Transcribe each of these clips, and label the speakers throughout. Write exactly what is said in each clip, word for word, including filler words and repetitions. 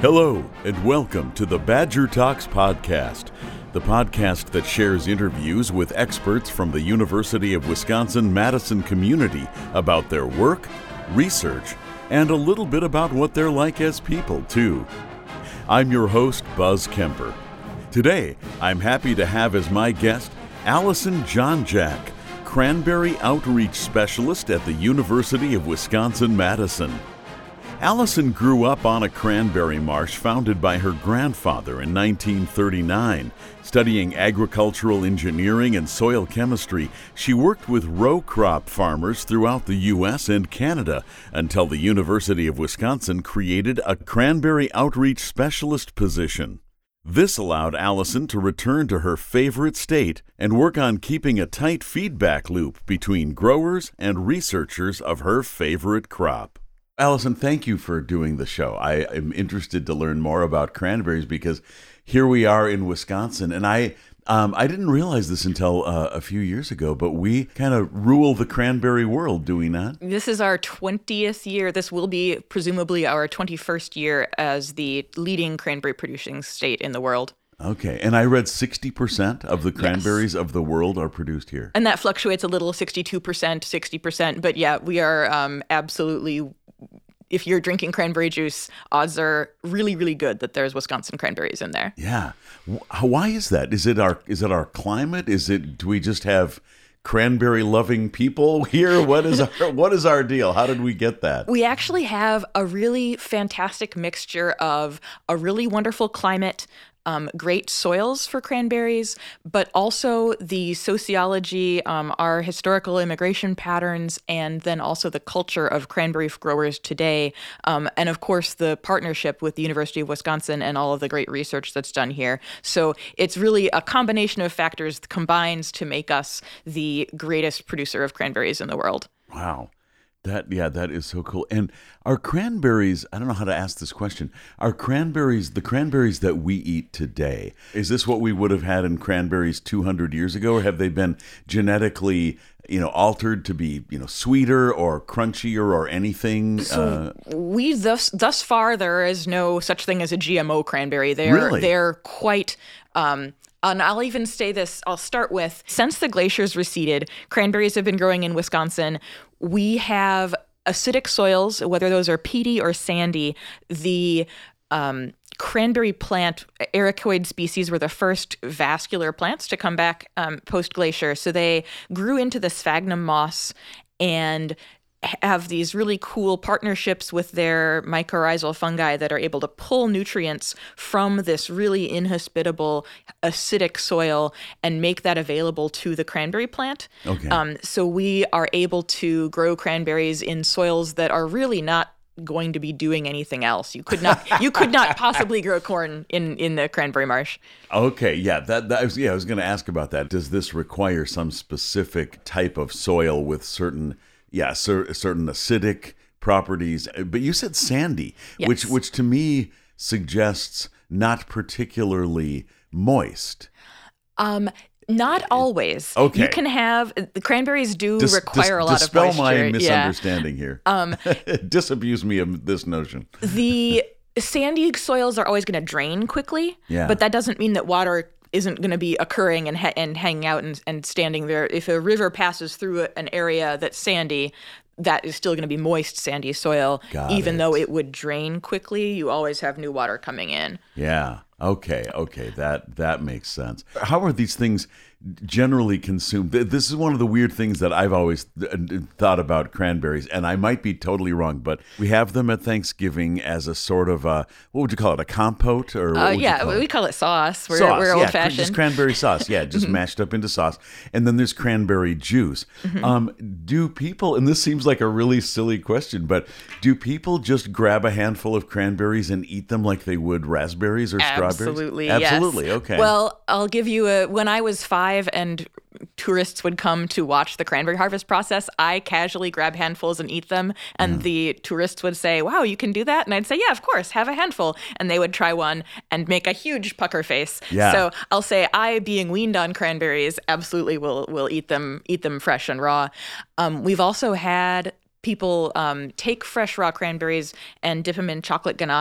Speaker 1: Hello, and welcome to the Badger Talks podcast, the podcast that shares interviews with experts from the University of Wisconsin-Madison community about their work, research, and a little bit about what they're like as people, too. I'm your host, Buzz Kemper. Today, I'm happy to have as my guest Allison Johnjack, Cranberry Outreach Specialist at the University of Wisconsin-Madison. Allison grew up on a cranberry marsh founded by her grandfather in nineteen thirty-nine. Studying agricultural engineering and soil chemistry, she worked with row crop farmers throughout the U S and Canada until the University of Wisconsin created a cranberry outreach specialist position. This allowed Allison to return to her favorite state and work on keeping a tight feedback loop between growers and researchers of her favorite crop. Allison, thank you for doing the show. I am interested to learn more about cranberries because here we are in Wisconsin, and I um, I didn't realize this until uh, a few years ago, but we kind of rule the cranberry world, do we not?
Speaker 2: This is our twentieth year. This will be presumably our twenty-first year as the leading cranberry producing state in the world.
Speaker 1: Okay, and I read sixty percent of the cranberries yes. of the world are produced here.
Speaker 2: And that fluctuates a little, sixty-two percent, sixty percent, but yeah, we are um, absolutely... If you're drinking cranberry juice, odds are really, really good that there's Wisconsin cranberries in there.
Speaker 1: Yeah. Why is that? Is it our is it our climate? Is it do we just have cranberry loving people here? What is our what is our deal? How did we get that?
Speaker 2: We actually have a really fantastic mixture of a really wonderful climate, Um, great soils for cranberries, but also the sociology, um, our historical immigration patterns, and then also the culture of cranberry growers today. Um, and of course, the partnership with the University of Wisconsin and all of the great research that's done here. So it's really a combination of factors that combines to make us the greatest producer of cranberries in the world.
Speaker 1: Wow. That yeah, that is so cool. And are cranberries, I don't know how to ask this question, are cranberries, the cranberries that we eat today, is this what we would have had in cranberries two hundred years ago, or have they been genetically, you know, altered to be, you know, sweeter or crunchier or anything?
Speaker 2: So
Speaker 1: uh,
Speaker 2: we thus thus far there is no such thing as a G M O cranberry. They're
Speaker 1: really?
Speaker 2: they're quite um And I'll even say this, I'll start with, since the glaciers receded, cranberries have been growing in Wisconsin. We have acidic soils, whether those are peaty or sandy. The um, cranberry plant, ericoid species, were the first vascular plants to come back um, post-glacier. So they grew into the sphagnum moss and have these really cool partnerships with their mycorrhizal fungi that are able to pull nutrients from this really inhospitable acidic soil and make that available to the cranberry plant.
Speaker 1: Okay.
Speaker 2: Um, so we are able to grow cranberries in soils that are really not going to be doing anything else. You could not you could not possibly grow corn in, in the cranberry marsh.
Speaker 1: Okay, yeah, that, that was, yeah, I was going to ask about that. Does this require some specific type of soil with certain Yeah, cer- certain acidic properties, but you said sandy,
Speaker 2: yes.
Speaker 1: which which to me suggests not particularly moist.
Speaker 2: Um, not always.
Speaker 1: Okay,
Speaker 2: you can have the cranberries do
Speaker 1: dis,
Speaker 2: require
Speaker 1: dis,
Speaker 2: a lot of moisture.
Speaker 1: Dispel my misunderstanding
Speaker 2: yeah.
Speaker 1: here.
Speaker 2: Um,
Speaker 1: disabuse me of this notion.
Speaker 2: The sandy soils are always going to drain quickly,
Speaker 1: yeah.
Speaker 2: but that doesn't mean that water isn't going to be occurring and ha- and hanging out and, and standing there. If a river passes through an area that's sandy, that is still going to be moist, sandy soil.
Speaker 1: Got
Speaker 2: even
Speaker 1: it.
Speaker 2: though it would drain quickly, you always have new water coming in.
Speaker 1: Yeah. Okay. Okay. That that makes sense. How are these things generally consumed? This is one of the weird things that I've always thought about cranberries, and I might be totally wrong, but we have them at Thanksgiving as a sort of a, what would you call it, a compote? Or what
Speaker 2: uh,
Speaker 1: would
Speaker 2: yeah,
Speaker 1: you call
Speaker 2: we
Speaker 1: it?
Speaker 2: call it sauce. We're,
Speaker 1: sauce,
Speaker 2: we're
Speaker 1: yeah,
Speaker 2: old-fashioned.
Speaker 1: Just cranberry sauce, yeah, just mashed up into sauce. And then there's cranberry juice. Mm-hmm. Um, do people, and this seems like a really silly question, but do people just grab a handful of cranberries and eat them like they would raspberries or strawberries?
Speaker 2: Absolutely,
Speaker 1: Absolutely,
Speaker 2: yes.
Speaker 1: okay.
Speaker 2: Well, I'll give you a, when I was five and tourists would come to watch the cranberry harvest process, I casually grab handfuls and eat them. And mm. the tourists would say, wow, you can do that? And I'd say, yeah, of course, have a handful. And they would try one and make a huge pucker face.
Speaker 1: Yeah.
Speaker 2: So I'll say, I, being weaned on cranberries, absolutely will will eat them, eat them fresh and raw. Um, we've also had people um, take fresh raw cranberries and dip them in chocolate ganache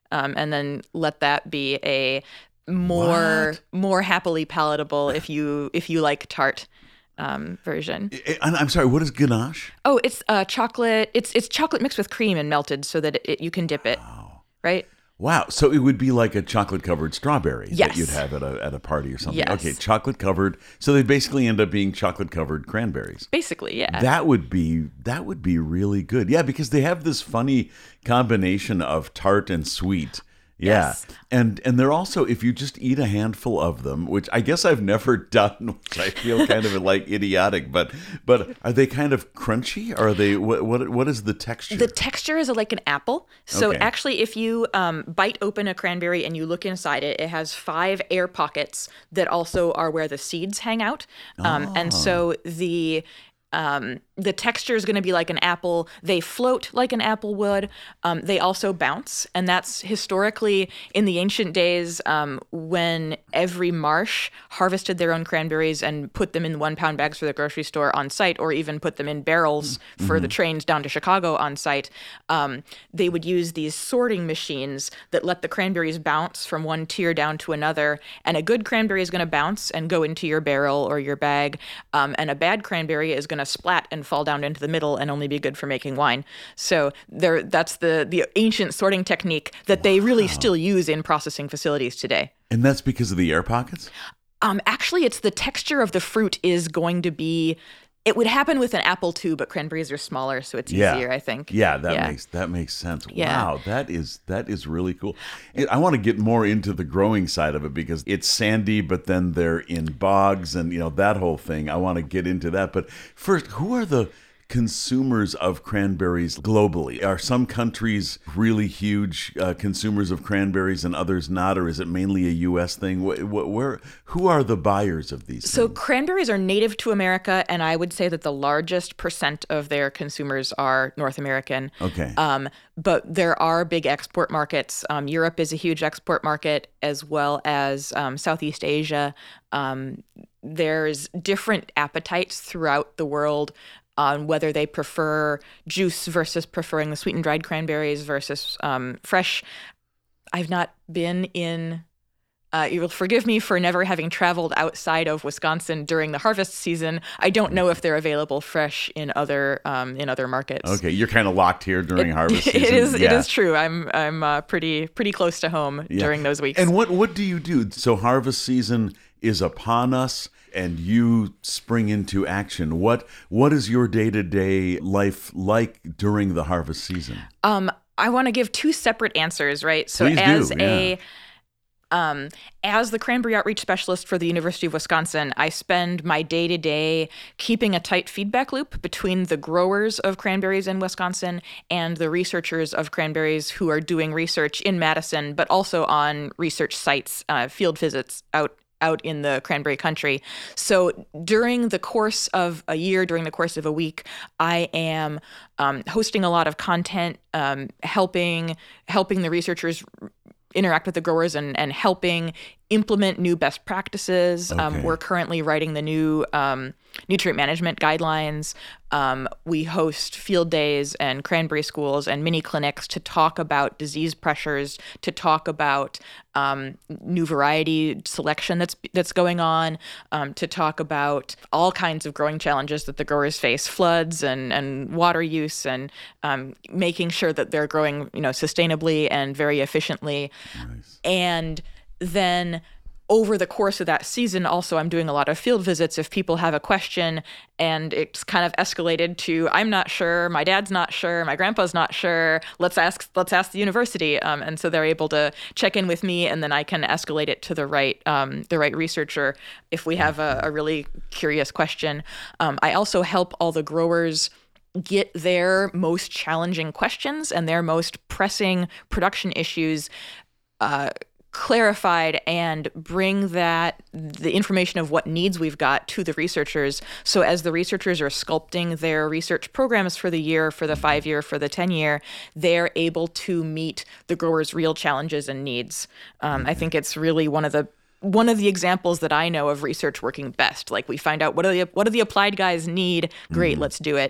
Speaker 2: um, and then let that be a more
Speaker 1: What?
Speaker 2: more happily palatable if you if you like tart um, version.
Speaker 1: And I'm sorry, what is ganache?
Speaker 2: Oh, it's uh, chocolate. It's it's chocolate mixed with cream and melted so that it, you can dip it.
Speaker 1: Wow.
Speaker 2: Right?
Speaker 1: Wow. So it would be like a chocolate covered strawberry
Speaker 2: Yes.
Speaker 1: that you'd have at a at a party or something.
Speaker 2: Yes.
Speaker 1: Okay, chocolate covered. So they basically end up being chocolate covered cranberries.
Speaker 2: Basically, yeah.
Speaker 1: That would be that would be really good. Yeah, because they have this funny combination of tart and sweet. Yeah.
Speaker 2: Yes.
Speaker 1: And and they're also, if you just eat a handful of them, which I guess I've never done, which I feel kind of like idiotic, but but are they kind of crunchy? Or are they what what what is the texture?
Speaker 2: The texture is like an apple. So
Speaker 1: Okay.
Speaker 2: actually, if you um, bite open a cranberry and you look inside it, it has five air pockets that also are where the seeds hang out. Um, And so the um, the texture is going to be like an apple. They float like an apple would. Um, they also bounce. And that's historically in the ancient days um, when every marsh harvested their own cranberries and put them in one pound bags for the grocery store on site, or even put them in barrels for the trains down to Chicago on site. Um, they would use these sorting machines that let the cranberries bounce from one tier down to another. And a good cranberry is going to bounce and go into your barrel or your bag. Um, and a bad cranberry is going to splat and fall down into the middle and only be good for making wine. So there, that's the the ancient sorting technique that they really still use in processing facilities today.
Speaker 1: And that's because of the air pockets?
Speaker 2: Um, actually, it's the texture of the fruit is going to be. It would happen with an apple too, but cranberries are smaller, so it's
Speaker 1: Yeah.
Speaker 2: easier, I think.
Speaker 1: Yeah, that
Speaker 2: Yeah.
Speaker 1: makes that makes sense.
Speaker 2: Yeah.
Speaker 1: Wow, that is that is really cool. I want to get more into the growing side of it because it's sandy, but then they're in bogs and you know that whole thing. I want to get into that. But first, who are the consumers of cranberries globally? Are some countries really huge uh, consumers of cranberries and others not, or is it mainly a U S thing? Wh- wh- where who are the buyers of these
Speaker 2: So
Speaker 1: things?
Speaker 2: cranberries are native to America, and I would say that the largest percent of their consumers are North American.
Speaker 1: Okay.
Speaker 2: Um, but there are big export markets. Um, Europe is a huge export market, as well as um, Southeast Asia. Um, there's different appetites throughout the world on whether they prefer juice versus preferring the sweetened dried cranberries versus um, fresh. I've not been in. Uh, you will forgive me for never having traveled outside of Wisconsin during the harvest season. I don't know if they're available fresh in other um, in other markets.
Speaker 1: Okay, you're kind of locked here during harvest season.
Speaker 2: It is. It
Speaker 1: Yeah.
Speaker 2: is true. I'm. I'm uh, pretty. Pretty close to home
Speaker 1: Yeah.
Speaker 2: during those weeks.
Speaker 1: And what what do you do? So harvest season is upon us, and you spring into action. What what is your day to day life like during the harvest season?
Speaker 2: Um, I want to give two separate answers, right? So
Speaker 1: Please do,
Speaker 2: as
Speaker 1: yeah.
Speaker 2: a Um, as the cranberry outreach specialist for the University of Wisconsin, I spend my day to day keeping a tight feedback loop between the growers of cranberries in Wisconsin and the researchers of cranberries who are doing research in Madison, but also on research sites, uh, field visits out out in the cranberry country. So during the course of a year, during the course of a week, I am um, hosting a lot of content, um, helping helping the researchers interact with the growers and, and helping implement new best practices.
Speaker 1: Okay.
Speaker 2: Um, we're currently writing the new um, nutrient management guidelines. Um, we host field days and cranberry schools and mini clinics to talk about disease pressures, to talk about um, new variety selection that's that's going on, um, to talk about all kinds of growing challenges that the growers face, floods and, and water use, and um, making sure that they're growing, you know, sustainably and very efficiently.
Speaker 1: Nice.
Speaker 2: And then over the course of that season, also, I'm doing a lot of field visits if people have a question and it's kind of escalated to, I'm not sure, my dad's not sure, my grandpa's not sure, let's ask let's ask the university. Um, and so they're able to check in with me, and then I can escalate it to the right um, the right researcher if we have a, a really curious question. Um, I also help all the growers get their most challenging questions and their most pressing production issues uh, clarified, and bring that the information of what needs we've got to the researchers. So as the researchers are sculpting their research programs for the year, for the five year, for the ten year, they're able to meet the growers' real challenges and needs. Um, I think it's really one of the one of the examples that I know of research working best. Like, we find out what do the what do the applied guys need? Great, mm-hmm. let's do it.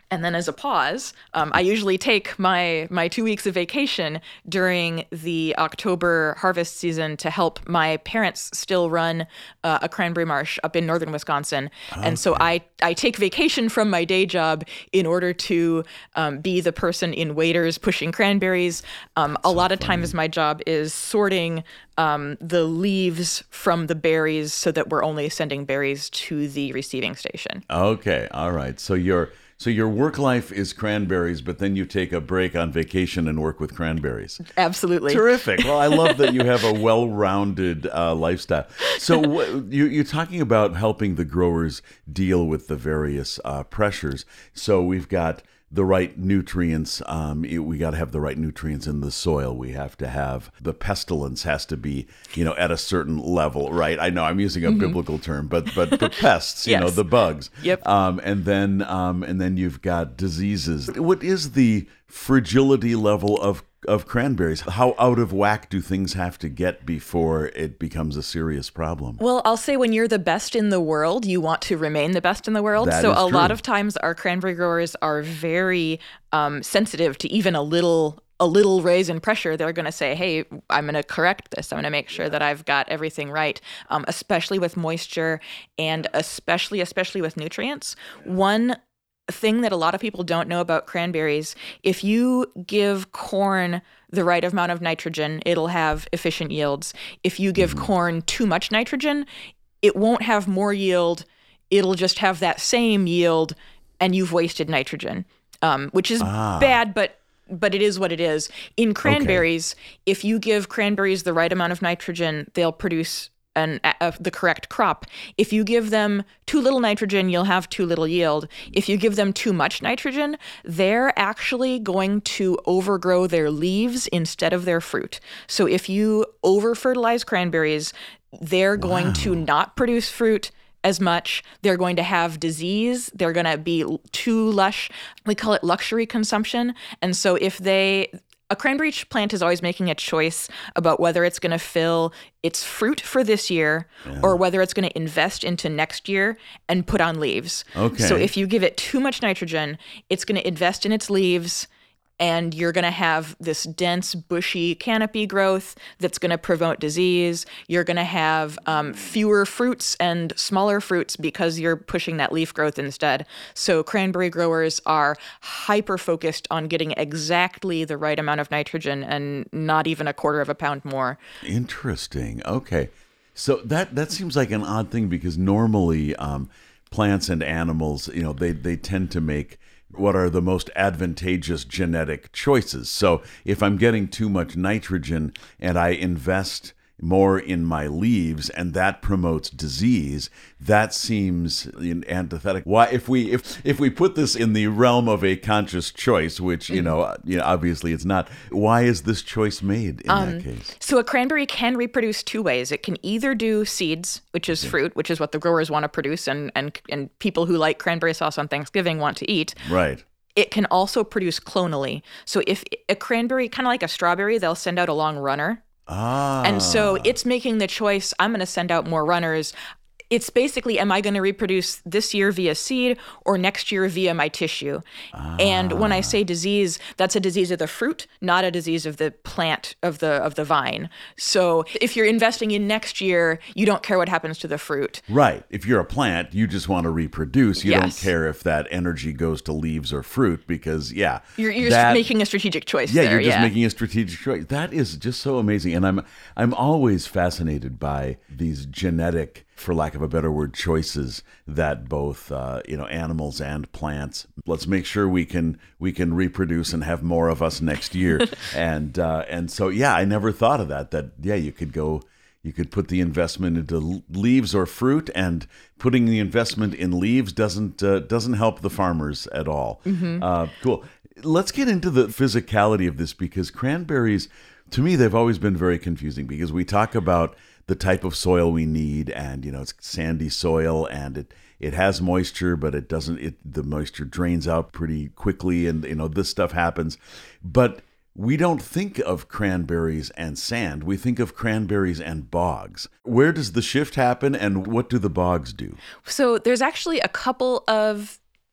Speaker 2: And then as a pause, um, I usually take my my two weeks of vacation during the October harvest season to help my parents still run uh, a cranberry marsh up in northern Wisconsin. Okay. And so I, I take vacation from my day job in order to um, be the person in waders pushing cranberries. Um, a so lot of funny. times my job is sorting um, the leaves from the berries so that we're only sending berries to the receiving station.
Speaker 1: Okay, all right. So you're... So your work life is cranberries, but then you take a break on vacation and work with cranberries.
Speaker 2: Absolutely.
Speaker 1: Terrific. Well, I love that you have a well-rounded uh, lifestyle. So wh- you, you're talking about helping the growers deal with the various uh, pressures. So we've got the right nutrients. Um, we got to have the right nutrients in the soil. We have to have the pestilence has to be, you know, at a certain level, right? I know I'm using a mm-hmm. biblical term, but but the pests, you yes. know, the bugs.
Speaker 2: Yep.
Speaker 1: Um, and then um, and then you've got diseases. What is the fragility level of of cranberries? How out of whack do things have to get before it becomes a serious problem?
Speaker 2: Well, I'll say when you're the best in the world, you want to remain the best in the world.
Speaker 1: That
Speaker 2: so
Speaker 1: is
Speaker 2: a
Speaker 1: true.
Speaker 2: lot of times our cranberry growers are very um, sensitive to even a little a little raise in pressure. They're going to say, hey, I'm going to correct this. I'm going to make sure that I've got everything right, um, especially with moisture and especially, especially with nutrients. One thing that a lot of people don't know about cranberries, if you give corn the right amount of nitrogen, it'll have efficient yields. If you give mm-hmm. corn too much nitrogen, it won't have more yield. It'll just have that same yield, and you've wasted nitrogen, um, which is ah. bad, but but it is what it is. In cranberries, okay. if you give cranberries the right amount of nitrogen, they'll produce An, uh, the correct crop. If you give them too little nitrogen, you'll have too little yield. If you give them too much nitrogen, they're actually going to overgrow their leaves instead of their fruit. So if you over-fertilize cranberries, they're wow. going to not produce fruit as much. They're going to have disease. They're going to be too lush. We call it luxury consumption. And so if they... A cranberry plant is always making a choice about whether it's going to fill its fruit for this year yeah. or whether it's going to invest into next year and put on leaves.
Speaker 1: Okay.
Speaker 2: So if you give it too much nitrogen, it's going to invest in its leaves, and you're going to have this dense, bushy canopy growth that's going to promote disease. You're going to have um, fewer fruits and smaller fruits because you're pushing that leaf growth instead. So cranberry growers are hyper-focused on getting exactly the right amount of nitrogen and not even a quarter of a pound more.
Speaker 1: Interesting. Okay. So that, that seems like an odd thing because normally um, plants and animals, you know, they, they tend to make what are the most advantageous genetic choices. So if I'm getting too much nitrogen and I invest more in my leaves and that promotes disease, that seems antithetical. Why, if we if if we put this in the realm of a conscious choice, which you know, you know obviously it's not, why is this choice made in um, that case?
Speaker 2: So a cranberry can reproduce two ways. It can either do seeds, which is yeah. fruit, which is what the growers want to produce, and and and people who like cranberry sauce on Thanksgiving want to eat.
Speaker 1: Right.
Speaker 2: It can also produce clonally. So if a cranberry, kind of like a strawberry, they'll send out a long runner.
Speaker 1: Ah.
Speaker 2: And so it's making the choice, I'm going to send out more runners. It's basically, am I going to reproduce this year via seed or next year via my tissue? Ah. And when I say disease, that's a disease of the fruit, not a disease of the plant, of the of the vine. So if you're investing in next year, you don't care what happens to the fruit.
Speaker 1: Right. If you're a plant, you just want to reproduce. You
Speaker 2: yes.
Speaker 1: don't care if that energy goes to leaves or fruit because, yeah.
Speaker 2: You're, you're
Speaker 1: that,
Speaker 2: making a strategic choice
Speaker 1: yeah,
Speaker 2: there.
Speaker 1: You're just
Speaker 2: yeah.
Speaker 1: making a strategic choice. That is just so amazing. And I'm I'm always fascinated by these genetic, for lack of a better word, choices that both uh, you know animals and plants. Let's make sure we can we can reproduce and have more of us next year. and uh, and so yeah, I never thought of that. That yeah, you could go, you could put the investment into leaves or fruit, and putting the investment in leaves doesn't uh, doesn't help the farmers at all.
Speaker 2: Mm-hmm.
Speaker 1: Uh, cool. Let's get into the physicality of this because cranberries, to me, they've always been very confusing because we talk about the type of soil we need, and you know it's sandy soil, and it it has moisture, but it doesn't. It the moisture drains out pretty quickly, and you know this stuff happens. But we don't think of cranberries and sand. We think of cranberries and bogs. Where does the shift happen, and what do the bogs do?
Speaker 2: So there's actually a couple of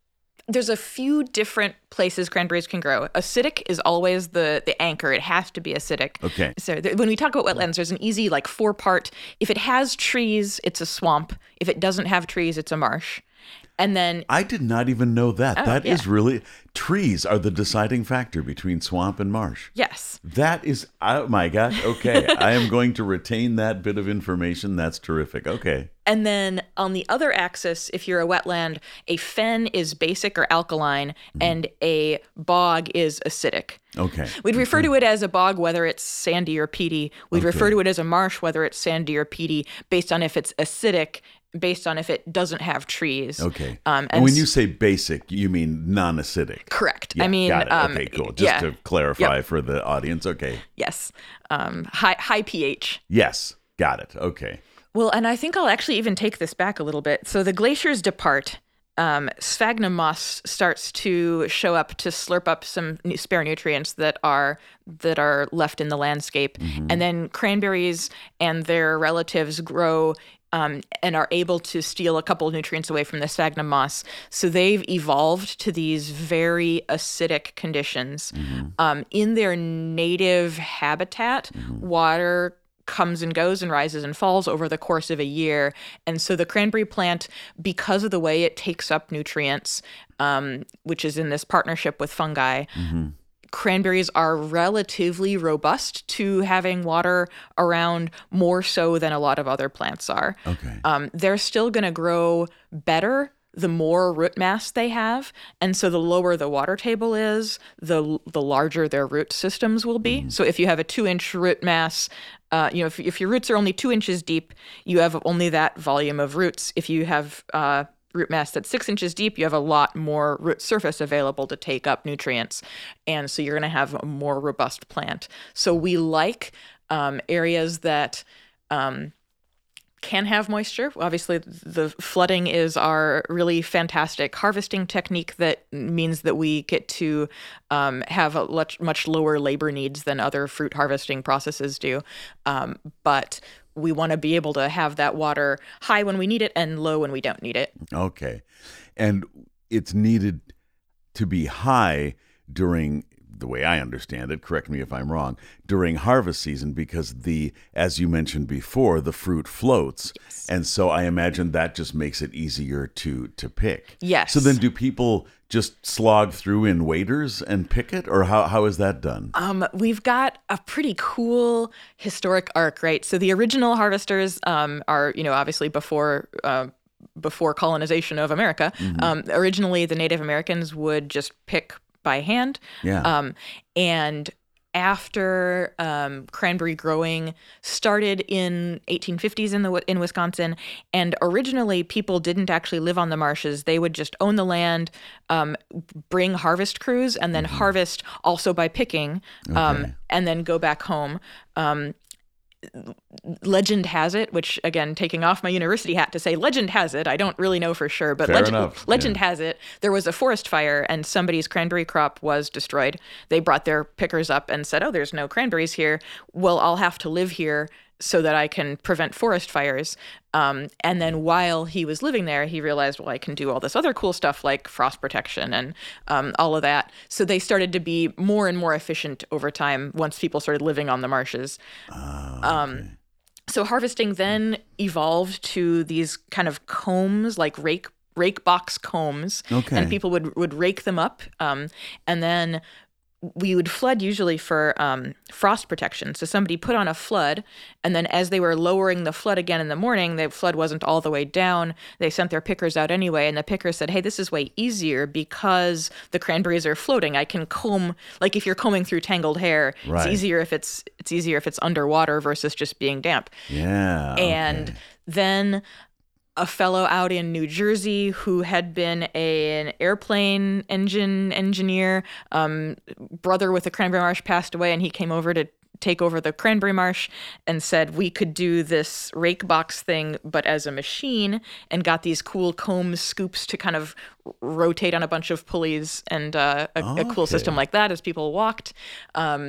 Speaker 2: There's a few different places cranberries can grow. Acidic is always the, the anchor. It has to be acidic.
Speaker 1: Okay.
Speaker 2: So th- when we talk about wetlands, there's an easy like four-part. If it has trees, it's a swamp. If it doesn't have trees, it's a marsh. And then
Speaker 1: I did not even know that.
Speaker 2: Oh,
Speaker 1: That
Speaker 2: yeah.
Speaker 1: is really, trees are the deciding factor between swamp and marsh.
Speaker 2: yes.
Speaker 1: That is, oh my gosh, okay. I am going to retain that bit of information. That's terrific. Okay.
Speaker 2: And then on the other axis, if you're a wetland, a fen is basic or alkaline, mm-hmm. and a bog is acidic.
Speaker 1: Okay.
Speaker 2: We'd refer
Speaker 1: okay.
Speaker 2: to it as a bog whether it's sandy or peaty. We'd
Speaker 1: Okay.
Speaker 2: refer to it as a marsh whether it's sandy or peaty, based on if it's acidic, based on if it doesn't have trees.
Speaker 1: Okay.
Speaker 2: Um,
Speaker 1: and, and when you say basic, you mean non-acidic.
Speaker 2: Correct.
Speaker 1: Yeah,
Speaker 2: I mean,
Speaker 1: got it.
Speaker 2: um,
Speaker 1: okay, cool. Just
Speaker 2: yeah.
Speaker 1: to clarify
Speaker 2: Yep.
Speaker 1: for the audience. Okay.
Speaker 2: Yes. Um, high high pH.
Speaker 1: Yes. Got it. Okay.
Speaker 2: Well, and I think I'll actually even take this back a little bit. So the glaciers depart. Um, sphagnum moss starts to show up to slurp up some nu- spare nutrients that are that are left in the landscape,
Speaker 1: Mm-hmm.
Speaker 2: and then cranberries and their relatives grow um, and are able to steal a couple of nutrients away from the sphagnum moss. So they've evolved to these very acidic conditions.
Speaker 1: Mm-hmm.
Speaker 2: Um, in their native habitat,
Speaker 1: Mm-hmm.
Speaker 2: water comes and goes and rises and falls over the course of a year. And so the cranberry plant, because of the way it takes up nutrients, um, which is in this partnership with fungi,
Speaker 1: Mm-hmm.
Speaker 2: cranberries are relatively robust to having water around, more so than a lot of other plants are.
Speaker 1: Okay.
Speaker 2: Um, they're still going to grow better the more root mass they have. And so the lower the water table is, the the larger their root systems will be. Mm. So if you have a two-inch root mass, uh, you know, if, if your roots are only two inches deep, you have only that volume of roots. If you have uh, root mass that's six inches deep, you have a lot more root surface available to take up nutrients. And so you're going to have a more robust plant. So we like um, areas that... Um, can have moisture. Obviously, the flooding is our really fantastic harvesting technique that means that we get to um, have a much, much lower labor needs than other fruit harvesting processes do. Um, but we want to be able to have that water high when we need it and low when we don't need it.
Speaker 1: Okay. And it's needed to be high during, the way I understand it, correct me if I'm wrong, during harvest season, because the, as you mentioned before, the fruit floats.
Speaker 2: Yes.
Speaker 1: And so I imagine that just makes it easier to to pick.
Speaker 2: Yes.
Speaker 1: So then do people just slog through in waders and pick it, or how how is that done?
Speaker 2: Um, we've got a pretty cool historic arc, right? So the original harvesters um, are, you know, obviously before uh, before colonization of America. Mm-hmm. Um, originally, the Native Americans would just pick by hand.
Speaker 1: Yeah.
Speaker 2: Um, and after um, cranberry growing started in eighteen fifties in the in Wisconsin, and originally people didn't actually live on the marshes. They would just own the land, um, bring harvest crews, and then mm-hmm. harvest also by picking, um,
Speaker 1: okay.
Speaker 2: and then go back home. Um, Legend has it, which again, taking off my university hat to say legend has it, I don't really know for sure, but
Speaker 1: Fair
Speaker 2: legend,
Speaker 1: enough.
Speaker 2: legend
Speaker 1: Yeah.
Speaker 2: has it, there was a forest fire and somebody's cranberry crop was destroyed. They brought their pickers up and said, oh, there's no cranberries here. Well, I'll have to live here so that I can prevent forest fires. Um, and then while he was living there, he realized, well, I can do all this other cool stuff like frost protection and um, all of that. So they started to be more and more efficient over time once people started living on the marshes.
Speaker 1: Oh, okay.
Speaker 2: Um, so harvesting then evolved to these kind of combs, like rake rake box combs.
Speaker 1: Okay.
Speaker 2: And people would, would rake them up. Um, and then we would flood usually for um, frost protection. So somebody put on a flood, and then as they were lowering the flood again in the morning, the flood wasn't all the way down. They sent their pickers out anyway, and the pickers said, hey, this is way easier because the cranberries are floating. I can comb, like if you're combing through tangled hair,
Speaker 1: Right.
Speaker 2: it's easier if it's it's easier if it's underwater versus just being damp.
Speaker 1: Yeah.
Speaker 2: And
Speaker 1: okay.
Speaker 2: then a fellow out in New Jersey who had been a, an airplane engine engineer, um, brother with the cranberry marsh passed away, and he came over to take over the cranberry marsh and said we could do this rake box thing, but as a machine, and got these cool comb scoops to kind of rotate on a bunch of pulleys and uh, a, a cool
Speaker 1: Okay.
Speaker 2: system like that as people walked. Um,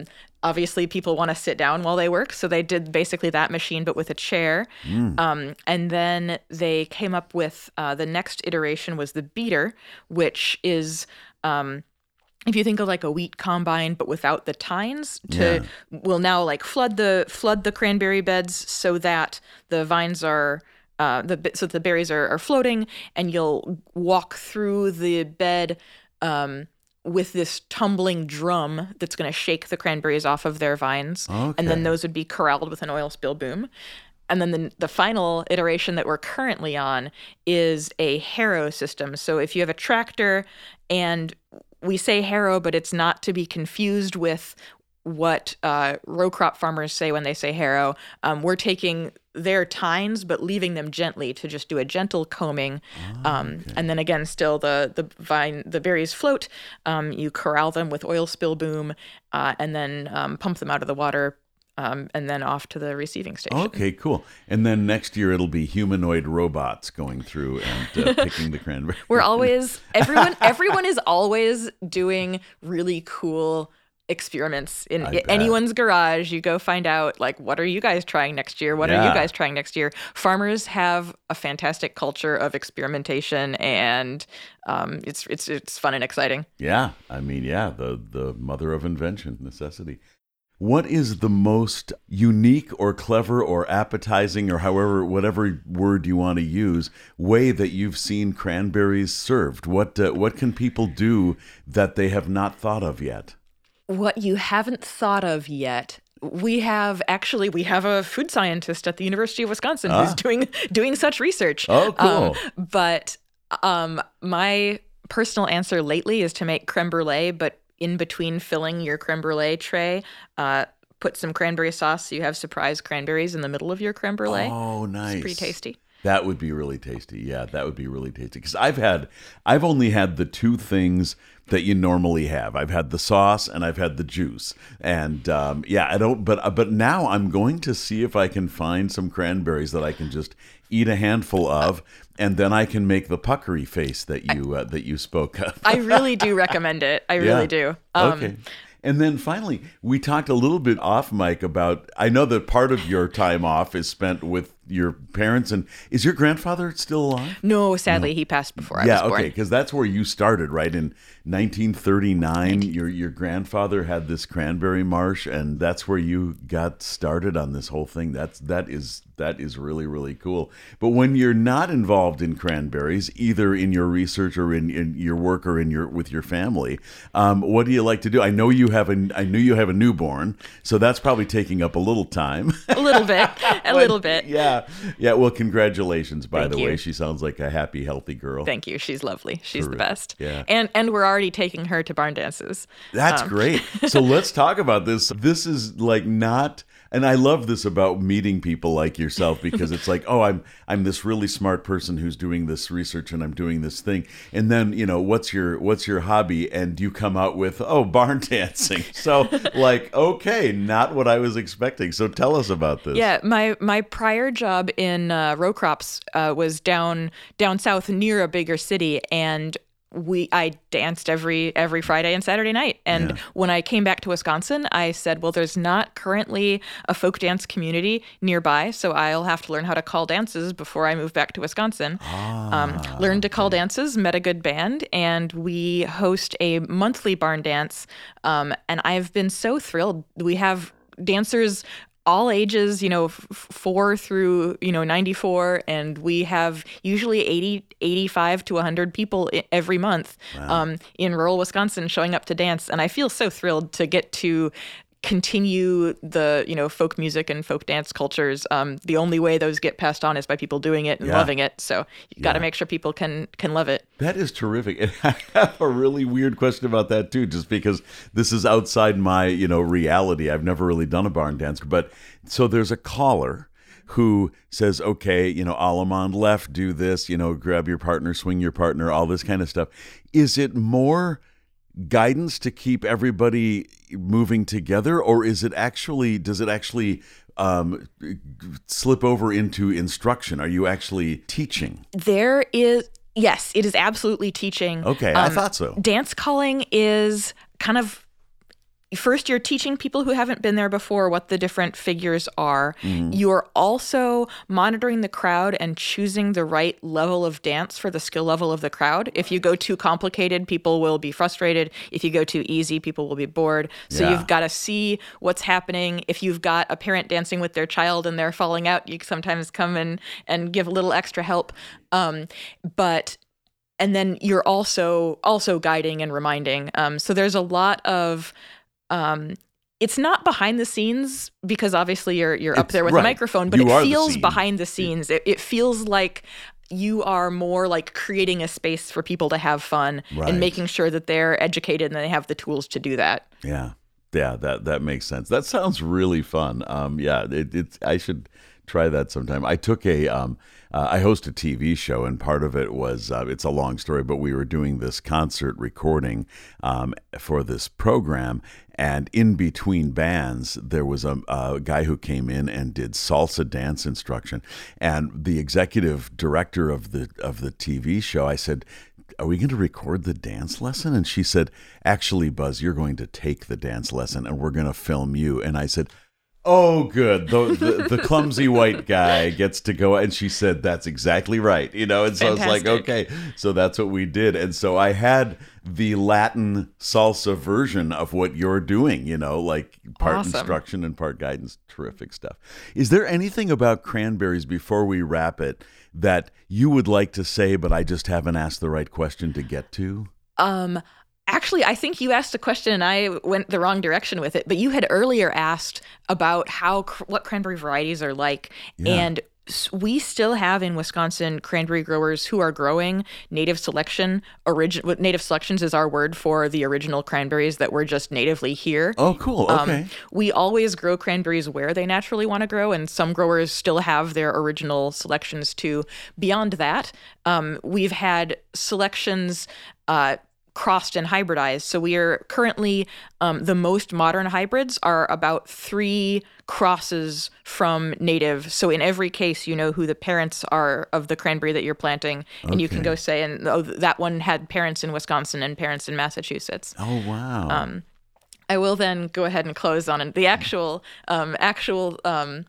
Speaker 2: obviously people want to sit down while they work, so they did basically that machine but with a chair. Mm. Um, and then they came up with uh, the next iteration was the beater, which is um, if you think of like a wheat combine but without the tines, to yeah. will now like flood the flood the cranberry beds so that the vines are uh, the so the berries are, are floating, and you'll walk through the bed Um, with this tumbling drum that's going to shake the cranberries off of their vines. Okay. And then those would be corralled with an oil spill boom. And then the, the final iteration that we're currently on is a harrow system. So if you have a tractor, and we say harrow, but it's not to be confused with what uh, row crop farmers say when they say harrow. Um, we're taking their tines, but leaving them gently to just do a gentle combing. Oh, um, okay. And then again, still the the vine, the berries float. Um, you corral them with oil spill boom, uh, and then um, pump them out of the water, um, and then off to the receiving station.
Speaker 1: Okay, cool. And then next year it'll be humanoid robots going through and uh, picking the cranberry.
Speaker 2: We're always everyone. Everyone is always doing really cool experiments in anyone's garage. You go find out, like, what are you guys trying next year? What yeah. are you guys trying next year? Farmers have a fantastic culture of experimentation, and um, it's it's it's fun and exciting.
Speaker 1: Yeah, I mean, yeah, the the mother of invention, necessity. What is the most unique or clever or appetizing, or however, whatever word you want to use, way that you've seen cranberries served? What uh, what can people do that they have not thought of yet?
Speaker 2: What you haven't thought of yet, we have actually we have a food scientist at the University of Wisconsin ah. who's doing doing such research.
Speaker 1: Oh, cool!
Speaker 2: Um, but um, my personal answer lately is to make creme brulee, but in between filling your creme brulee tray, uh, put some cranberry sauce so you have surprise cranberries in the middle of your creme brulee.
Speaker 1: Oh, nice!
Speaker 2: It's pretty tasty.
Speaker 1: That would be really tasty. Yeah, that would be really tasty. Because I've had, I've only had the two things that you normally have. I've had the sauce and I've had the juice. And um, yeah, I don't. But but now I'm going to see if I can find some cranberries that I can just eat a handful of, and then I can make the puckery face that you uh, that you spoke of.
Speaker 2: I really do recommend it. I really
Speaker 1: yeah.
Speaker 2: do. Um,
Speaker 1: okay. And then finally, we talked a little bit off mic about, I know that part of your time off is spent with your parents. And is your grandfather still alive?
Speaker 2: No, sadly, no. He passed before I
Speaker 1: yeah,
Speaker 2: was born.
Speaker 1: Yeah, okay, because that's where you started, right? In nineteen thirty-nine, your your grandfather had this cranberry marsh, and that's where you got started on this whole thing. That's that is that is really, really cool. But when you're not involved in cranberries, either in your research or in, in your work or in your with your family, um, what do you like to do? I know you have a I knew you have a newborn, so that's probably taking up a little time.
Speaker 2: A little bit, a
Speaker 1: but,
Speaker 2: little bit.
Speaker 1: Yeah, yeah. Well, congratulations, by
Speaker 2: Thank
Speaker 1: the
Speaker 2: you.
Speaker 1: way. She sounds like a happy, healthy girl.
Speaker 2: Thank you. She's lovely. She's
Speaker 1: Terrific.
Speaker 2: the best.
Speaker 1: Yeah.
Speaker 2: And and we're already taking her to barn dances.
Speaker 1: That's
Speaker 2: um.
Speaker 1: great. So let's talk about this. This is like not. And I love this about meeting people like yourself, because it's like, oh, I'm I'm this really smart person who's doing this research and I'm doing this thing. And then, you know, what's your what's your hobby? And you come out with, oh, barn dancing. So like, okay, not what I was expecting. So tell us about this.
Speaker 2: Yeah, my my prior job in uh, row crops uh, was down down south near a bigger city, and we I danced every every Friday and Saturday night. And yeah. when I came back to Wisconsin, I said, well, there's not currently a folk dance community nearby, so I'll have to learn how to call dances before I move back to Wisconsin.
Speaker 1: Ah,
Speaker 2: um, learned to call okay. dances, met a good band, and we host a monthly barn dance. Um, and I've been so thrilled. We have dancers all ages, you know, f- four through, you know, ninety-four. And we have usually eighty, eighty-five to one hundred people I- every month wow. um, in rural Wisconsin showing up to dance. And I feel so thrilled to get to continue the, you know, folk music and folk dance cultures. Um, the only way those get passed on is by people doing it and
Speaker 1: yeah.
Speaker 2: loving it. So you got to
Speaker 1: yeah.
Speaker 2: make sure people can can love it.
Speaker 1: That is terrific. And I have a really weird question about that too, just because this is outside my, you know, reality. I've never really done a barn dance, but so there's a caller who says, okay, you know, Alamond left, do this, you know, grab your partner, swing your partner, all this kind of stuff. Is it more guidance to keep everybody moving together, or is it actually, does it actually um, slip over into instruction? Are you actually teaching?
Speaker 2: There is, yes, it is absolutely teaching.
Speaker 1: Okay,
Speaker 2: um,
Speaker 1: I thought so.
Speaker 2: Dance calling is kind of first, you're teaching people who haven't been there before what the different figures are. Mm-hmm. You're also monitoring the crowd and choosing the right level of dance for the skill level of the crowd. If you go too complicated, people will be frustrated. If you go too easy, people will be bored. So yeah. you've got to see what's happening. If you've got a parent dancing with their child and they're falling out, you sometimes come in and give a little extra help. Um, but and then you're also also guiding and reminding. Um, so there's a lot of Um, it's not behind the scenes because obviously you're you're up
Speaker 1: it's,
Speaker 2: there with
Speaker 1: right.
Speaker 2: a microphone, but
Speaker 1: you
Speaker 2: it feels
Speaker 1: the
Speaker 2: behind the scenes. It, it feels like you are more like creating a space for people to have fun
Speaker 1: right.
Speaker 2: and making sure that they're educated and they have the tools to do that.
Speaker 1: Yeah, yeah, that that makes sense. That sounds really fun. Um, yeah, it, it's I should try that sometime. I took a um, uh, I host a T V show, and part of it was uh, it's a long story, but we were doing this concert recording um, for this program. And in between bands, there was a, a guy who came in and did salsa dance instruction. And the executive director of the of the T V show, I said, "Are we going to record the dance lesson?" And she said, "Actually, Buzz, you're going to take the dance lesson, and we're going to film you." And I said, "Oh, good. The, the the clumsy white guy gets to go." And she said, "That's exactly right." You know, and so
Speaker 2: Fantastic.
Speaker 1: I was like, okay, so that's what we did. And so I had the Latin salsa version of what you're doing, you know, like part
Speaker 2: awesome.
Speaker 1: instruction and part guidance. Terrific stuff. Is there anything about Cranberries before we wrap it that you would like to say, but I just haven't asked the right question to get to?
Speaker 2: Um, Actually, I think you asked a question and I went the wrong direction with it, but you had earlier asked about how what cranberry varieties are like. Yeah. And we still have in Wisconsin cranberry growers who are growing native selection. Origin, native selections is our word for the original cranberries that were just natively here.
Speaker 1: Oh, cool. Okay.
Speaker 2: Um, we always grow cranberries where they naturally want to grow, and some growers still have their original selections too. Beyond that, um, we've had selections uh, crossed and hybridized. So we are currently, um, the most modern hybrids are about three crosses from native. So in every case, you know who the parents are of the cranberry that you're planting. And okay. you can go say, and oh, that one had parents in Wisconsin and parents in Massachusetts.
Speaker 1: Oh, wow.
Speaker 2: Um, I will then go ahead and close on the actual, um, actual, um,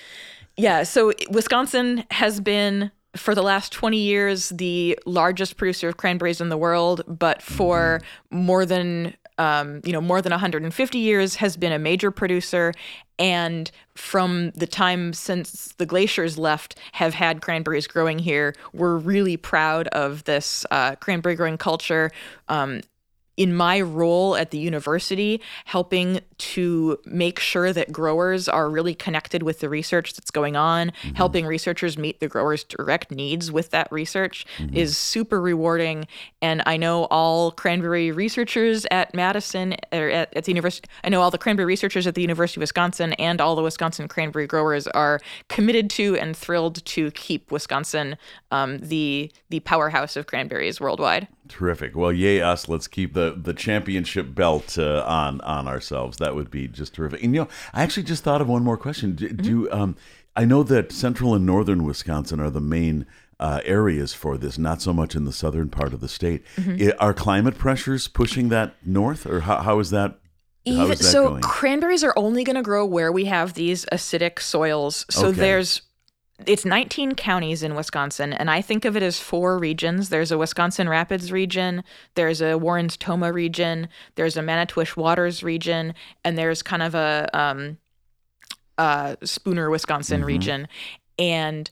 Speaker 2: yeah. So Wisconsin has been, for the last twenty years, the largest producer of cranberries in the world, but for mm-hmm. more than um, you know more than one hundred fifty years has been a major producer, and from the time since the glaciers left, have had cranberries growing here. We're really proud of this uh, cranberry growing culture. Um, in my role at the university, helping to make sure that growers are really connected with the research that's going on, mm-hmm. helping researchers meet the growers' direct needs with that research mm-hmm. is super rewarding. And I know all cranberry researchers at Madison, or at, at the university, I know all the cranberry researchers at the University of Wisconsin and all the Wisconsin cranberry growers are committed to and thrilled to keep Wisconsin um, the the powerhouse of cranberries worldwide.
Speaker 1: Terrific. Well, yay us. Let's keep the, the championship belt uh, on on ourselves. That would be just terrific. And, you know, I actually just thought of one more question. Do, mm-hmm. do um, I know that central and northern Wisconsin are the main uh, areas for this, not so much in the southern part of the state. Mm-hmm. I, are climate pressures pushing that north, or how, how is that? How
Speaker 2: Even,
Speaker 1: is that
Speaker 2: so
Speaker 1: going?
Speaker 2: Cranberries are only going to grow where we have these acidic soils. So
Speaker 1: okay.
Speaker 2: there's It's nineteen counties in Wisconsin, and I think of it as four regions. There's a Wisconsin Rapids region, there's a Warrens-Toma region, there's a Manitowish Waters region, and there's kind of a um, uh, Spooner, Wisconsin mm-hmm. region. And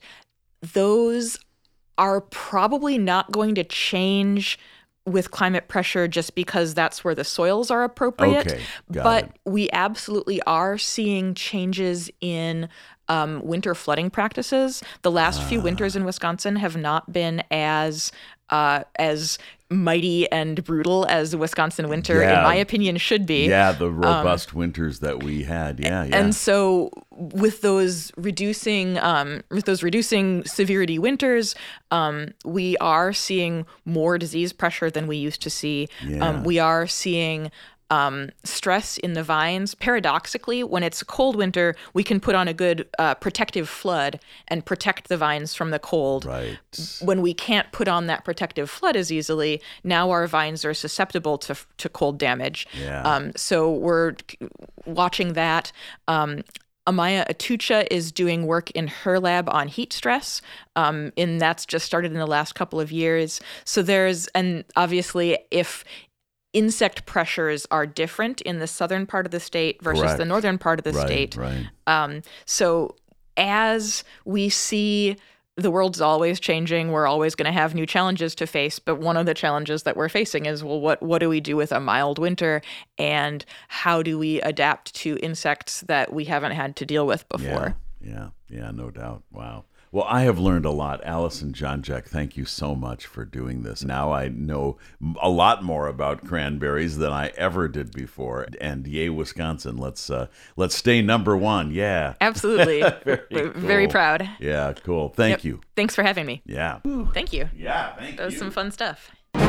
Speaker 2: those are probably not going to change with climate pressure just because that's where the soils are appropriate.
Speaker 1: Okay, got
Speaker 2: but
Speaker 1: it.
Speaker 2: We absolutely are seeing changes in um, winter flooding practices. The last ah. few winters in Wisconsin have not been as uh, as mighty and brutal as the Wisconsin winter,
Speaker 1: yeah.
Speaker 2: in my opinion, should be.
Speaker 1: Yeah, the robust um, winters that we had. Yeah, yeah.
Speaker 2: And so with those reducing um, with those reducing severity winters, um, we are seeing more disease pressure than we used to see.
Speaker 1: Yeah.
Speaker 2: Um, we are seeing um, stress in the vines. Paradoxically, when it's a cold winter, we can put on a good uh, protective flood and protect the vines from the cold.
Speaker 1: Right.
Speaker 2: When we can't put on that protective flood as easily, now our vines are susceptible to to cold damage.
Speaker 1: Yeah.
Speaker 2: Um, so we're watching that. Um, Amaya Atucha is doing work in her lab on heat stress, um, and that's just started in the last couple of years. So there's, and obviously if insect pressures are different in the southern part of the state versus
Speaker 1: Correct.
Speaker 2: the northern part of the
Speaker 1: Right,
Speaker 2: state.
Speaker 1: right.
Speaker 2: Um, so as we see the world's always changing, we're always going to have new challenges to face. But one of the challenges that we're facing is, well, what, what do we do with a mild winter? And how do we adapt to insects that we haven't had to deal with before?
Speaker 1: Yeah, yeah, yeah, no doubt. Wow. Well, I have learned a lot. Alison Jonczek, thank you so much for doing this. Now I know a lot more about cranberries than I ever did before. And yay, Wisconsin! Let's uh, let's stay number one. Yeah,
Speaker 2: absolutely.
Speaker 1: very,
Speaker 2: We're
Speaker 1: cool.
Speaker 2: very proud.
Speaker 1: Yeah, cool. Thank
Speaker 2: Yep.
Speaker 1: you.
Speaker 2: Thanks for having me.
Speaker 1: Yeah.
Speaker 2: Thank you.
Speaker 1: Yeah, thank
Speaker 2: That was
Speaker 1: you.
Speaker 2: some fun stuff.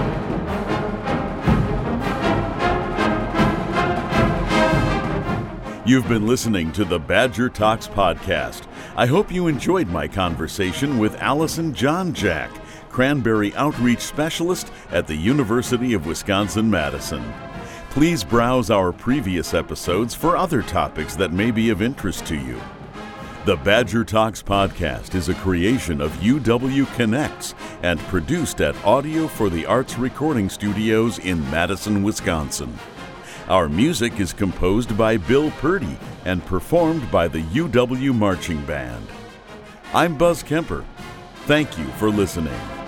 Speaker 1: You've been listening to the Badger Talks podcast. I hope you enjoyed my conversation with Alison Jonczek, Cranberry Outreach Specialist at the University of Wisconsin-Madison. Please browse our previous episodes for other topics that may be of interest to you. The Badger Talks podcast is a creation of U W Connects and produced at Audio for the Arts Recording Studios in Madison, Wisconsin. Our music is composed by Bill Purdy and performed by the U W Marching Band. I'm Buzz Kemper. Thank you for listening.